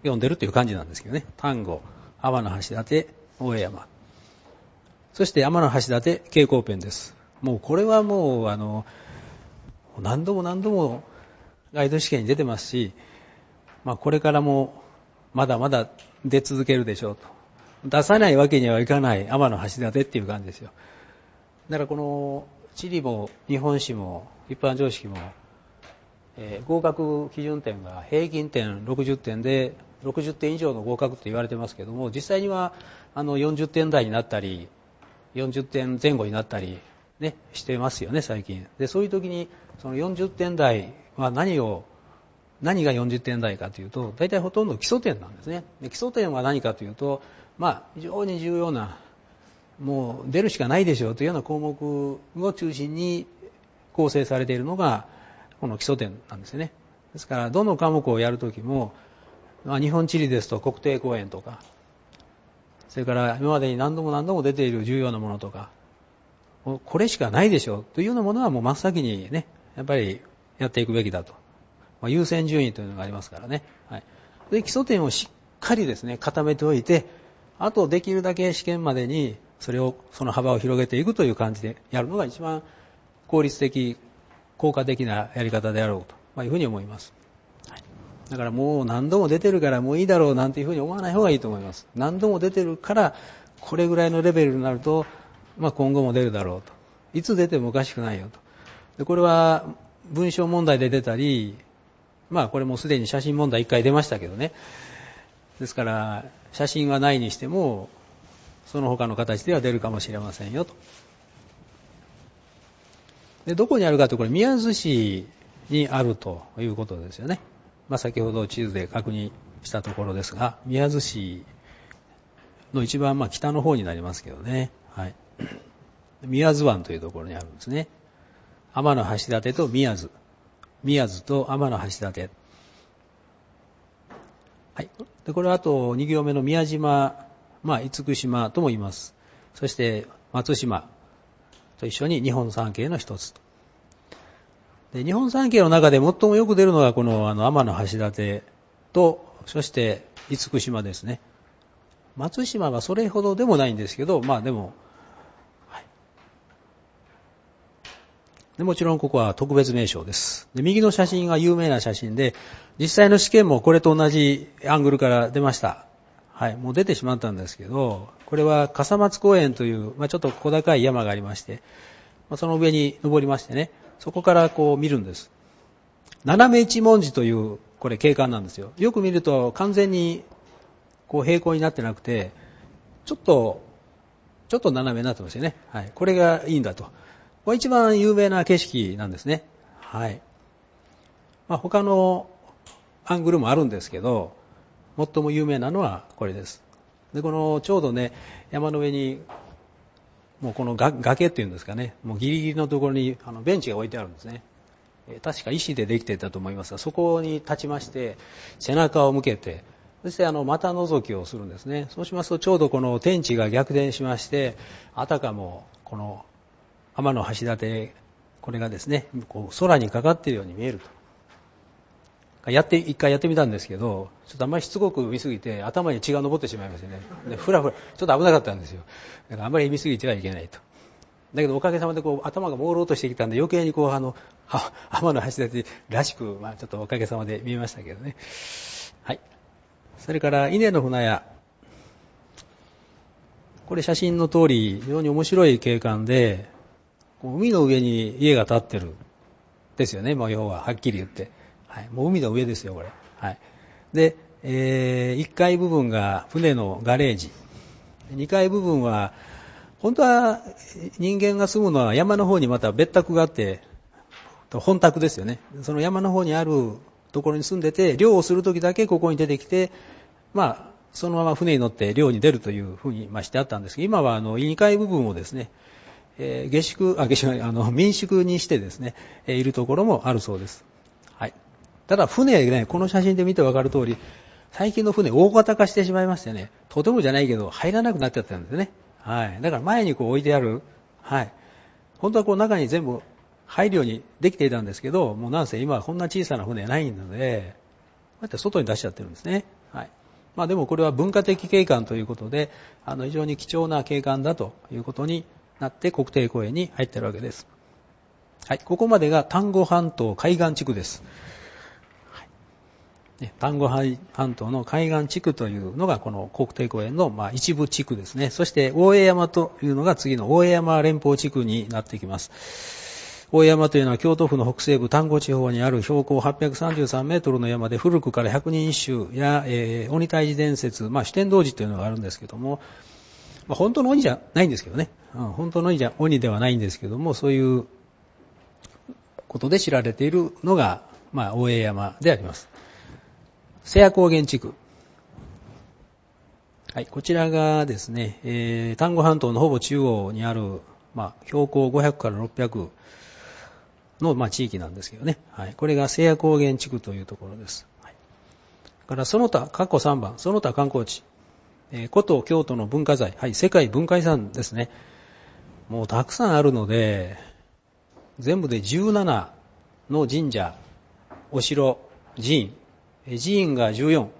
読んでるという感じなんですけどね。丹後、天橋立、大江山。そして天橋立、蛍光ペンです。もうこれはもう、あの、何度も何度もガイド試験に出てますし、まあこれからもまだまだ出続けるでしょうと。出さないわけにはいかない天橋立っていう感じですよ。だからこの地理も日本史も一般常識も、えー、合格基準点が平均点ろくじゅってんでろくじゅってん以上の合格と言われてますけども、実際にはあのよんじゅってん台になったりよんじゅってんぜん後になったり、ね、してますよね最近。でそういう時にそのよんじゅってん台は何を何がよんじゅってん台かというと、大体ほとんど基礎点なんですね。で基礎点は何かというと、まあ非常に重要な、もう出るしかないでしょうというような項目を中心に構成されているのがこの基礎点なんですね。ですからどの科目をやるときも、まあ、日本地理ですと国定公園とか、それから今までに何度も何度も出ている重要なものとか、これしかないでしょうというようなものはもう真っ先にね、やっぱりやっていくべきだと。まあ、優先順位というのがありますからね。はい。で基礎点をしっかりですね固めておいて、あとできるだけ試験までにそれをその幅を広げていくという感じでやるのが一番効率的、効果的なやり方であろうと、まあ、いうふうに思います。はい、だからもう何度も出てるからもういいだろうなんていうふうに思わない方がいいと思います。何度も出てるからこれぐらいのレベルになると、まあ、今後も出るだろうと。いつ出てもおかしくないよと。でこれは文章問題で出たり、まあこれもすでに写真問題いっかい出ましたけどね。ですから写真はないにしてもその他の形では出るかもしれませんよと。でどこにあるかというと、これ宮津市にあるということですよね。まあ先ほど地図で確認したところですが、宮津市の一番まあ北の方になりますけどね。はい。宮津湾というところにあるんですね。天橋立と宮津。宮津と天橋立。はい。で、これはあとに行目の宮島、まあ、厳島とも言います。そして、松島と一緒に日本三景の一つと。で、日本三景の中で最もよく出るのがこの、あの、天橋立と、そして厳島ですね。松島はそれほどでもないんですけど、まあでも、でもちろんここは特別名称です。で、右の写真が有名な写真で、実際の試験もこれと同じアングルから出ました。はい、もう出てしまったんですけど、これは笠松公園という、まあ、ちょっと小高い山がありまして、まあ、その上に登りましてね、そこからこう見るんです。斜め一文字というこれ景観なんですよ。よく見ると完全にこう平行になってなくて、ちょっとちょっと斜めになってますよね。はい、これがいいんだと。これ一番有名な景色なんですね。はい。まあ、他のアングルもあるんですけど、最も有名なのはこれです。で、このちょうどね、山の上に、もうこの崖っていうんですかね、もうギリギリのところにあのベンチが置いてあるんですね。確か石でできていたと思いますが、そこに立ちまして、背中を向けて、そしてあの股覗きをするんですね。そうしますとちょうどこの天地が逆転しまして、あたかもこの天橋立、これがですね、こう空にかかっているように見えると。やって、一回やってみたんですけど、ちょっとあんまりしつこく見すぎて頭に血が上ってしまいましてね。で、ふらふら、ちょっと危なかったんですよ。だからあんまり見すぎてはいけないと。だけどおかげさまでこう頭が朦朧としてきたんで余計にこうあの、天橋立らしく、まあちょっとおかげさまで見えましたけどね。はい。それから稲の船屋。これ写真の通り非常に面白い景観で、海の上に家が建ってるですよね、もう要ははっきり言って、はい、もう海の上ですよこれ、はい、で、えー、いっかい部分が船のガレージ、にかい部分は本当は人間が住むのは山の方にまた別宅があって、本宅ですよね。その山の方にあるところに住んでて、漁をするときだけここに出てきて、まあそのまま船に乗って漁に出るというふうにしてあったんですけど、今はあのにかい部分をですね、えー、下宿、あ、下宿、あの、民宿にしてですね、えー、いるところもあるそうです。はい。ただ船ね、この写真で見てわかる通り、最近の船大型化してしまいましてね、とてもじゃないけど入らなくなっちゃったんですね。はい。だから前にこう置いてある、はい。本当はこう中に全部入るようにできていたんですけど、もうなんせ今はこんな小さな船ないので、こうやって外に出しちゃってるんですね。 はい。まあでもこれは文化的景観ということで、あの非常に貴重な景観だということになって国定公園に入っているわけです。はい。ここまでが丹後半島海岸地区です。はい、丹後半島の海岸地区というのがこの国定公園のまあ一部地区ですね。そして大江山というのが次の大江山連峰地区になってきます。大江山というのは京都府の北西部丹後地方にある標高はっぴゃくさんじゅうさんメートルの山で、古くから百人一首や、えー、鬼退治伝説、まあ酒呑童子というのがあるんですけども、まあ、本当の鬼じゃないんですけどね、うん、本当の鬼じゃ鬼ではないんですけども、そういうことで知られているのが、まあ、大江山であります。瀬谷高原地区。はい、こちらがですね、えー、丹後半島のほぼ中央にある、まあ、標高ごひゃくからろっぴゃくの、まあ、地域なんですけどね。はい、これが瀬谷高原地区というところです。はい、からその他、過去さんばん、その他観光地。えー、古都京都の文化財。はい、世界文化遺産ですね。もうたくさんあるので、全部でじゅうななの神社、お城、寺院。寺院がじゅうよん。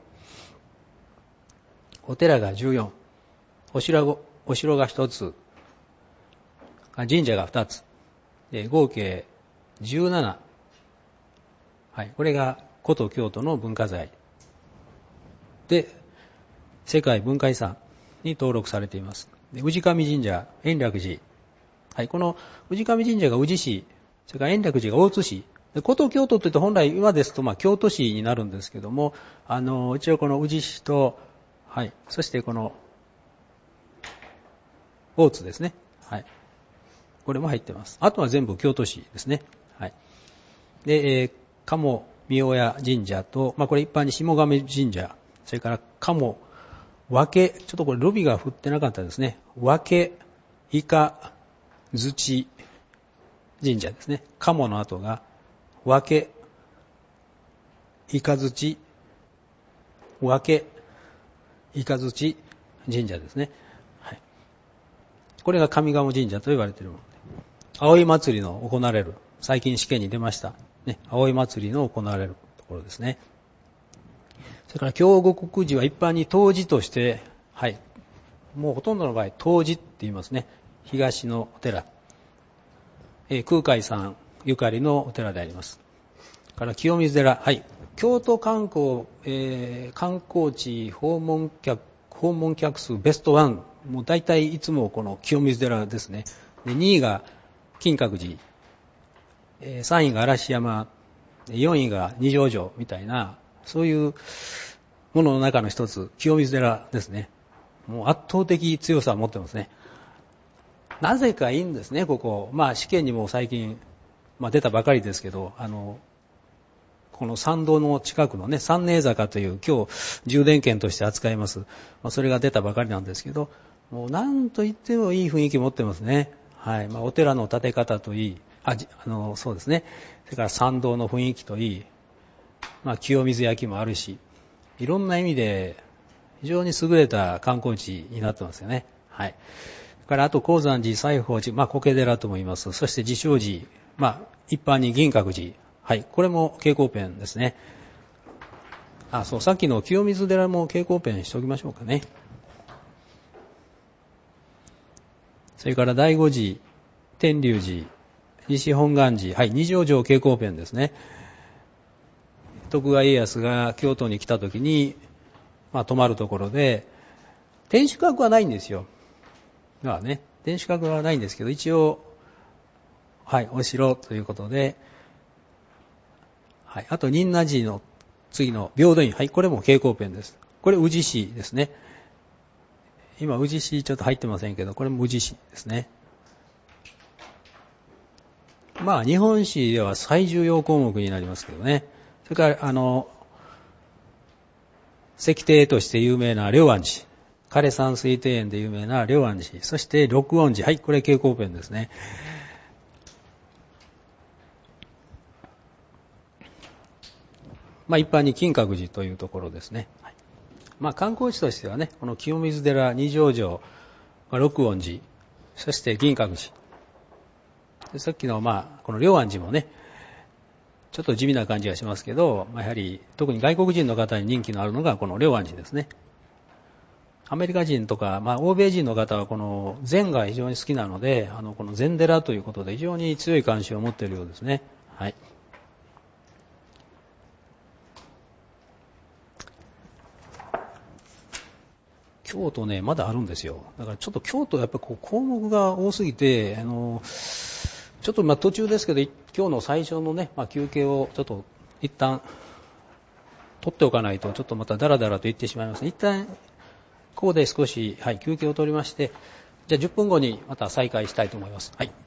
お寺がじゅうよん。お城、お城がひとつ。神社がふたつ。合計じゅうなな。はい。これが古都京都の文化財で、世界文化遺産に登録されています。で、宇治上神社、延暦寺。はい。この宇治上神社が宇治市、それから延暦寺が大津市。で、古都京都というと本来今ですとまあ京都市になるんですけども、あの、一応この宇治市と、はい。そしてこの大津ですね。はい。これも入ってます。あとは全部京都市ですね。はい。で、えー、鴨宮親神社と、まあこれ一般に下亀神社、それから鴨分け、ちょっとこれルビが振ってなかったですね。分け、イカ、槌神社ですね。鴨の後が分け、イカ槌、分け、イカ槌神社ですね。はい。これが上賀茂神社と言われているもので。葵祭りの行われる、最近試験に出ました。ね、葵祭りの行われるところですね。それから京極寺は一般に東寺として、はい。もうほとんどの場合、東寺って言いますね。東のお寺。えー、空海さんゆかりのお寺であります。から清水寺、はい。京都観光、えー、観光地訪問客、訪問客数ベストワン。もう大体いつもこの清水寺ですね。で、にいが金閣寺、えー、さんいが嵐山、よんいが二条城みたいな、そういうものの中の一つ、清水寺ですね。もう圧倒的強さを持ってますね。なぜかいいんですね、ここ。まあ試験にも最近、まあ出たばかりですけど、あの、この参道の近くのね、三寧坂という今日充電券として扱います。まあそれが出たばかりなんですけど、もうなんと言ってもいい雰囲気持ってますね。はい。まあお寺の建て方といい、あ、あの、そうですね。それから参道の雰囲気といい、まあ清水焼もあるし、いろんな意味で非常に優れた観光地になってますよね。はい。からあと高山寺、西宝寺、まあ苔寺とも言います。そして自称寺、まあ一般に銀閣寺。はい。これも蛍光ペンですね。あ、そう、さっきの清水寺も蛍光ペンしておきましょうかね。それから醍醐寺、天龍寺、西本願寺、はい、二条城蛍光ペンですね。徳川家康が京都に来た時に、まあ泊まるところで、天守閣はないんですよ。まあね、天守閣はないんですけど、一応、はい、お城ということで、はい、あと仁和寺の次の平等院、はい、これも蛍光ペンです。これ宇治市ですね。今宇治市ちょっと入ってませんけど、これも宇治市ですね。まあ日本史では最重要項目になりますけどね。それからあの石庭として有名な龍安寺、枯山水庭園で有名な龍安寺、そして六恩寺、はい、これ蛍光ペンですね。まあ一般に金閣寺というところですね。はい、まあ観光地としてはね、この清水寺、二条城、六恩寺、そして銀閣寺。さっきのまあこの龍安寺もね、 ちょっと地味な感じがしますけど、まあ、やはり特に外国人の方に人気のあるのがこの龍安寺ですね。アメリカ人とか、まあ、欧米人の方はこの禅が非常に好きなので、あのこの禅寺ということで非常に強い関心を持っているようですね。はい。京都ね、まだあるんですよ。だからちょっと京都やっぱこう項目が多すぎて、あのちょっとまあ途中ですけど、今日の最初のね、まあ、休憩をちょっと一旦取っておかないと、ちょっとまたダラダラと言ってしまいます。一旦ここで少し、はい、休憩を取りまして、じゃあじゅっぷんごにまた再開したいと思います。はい。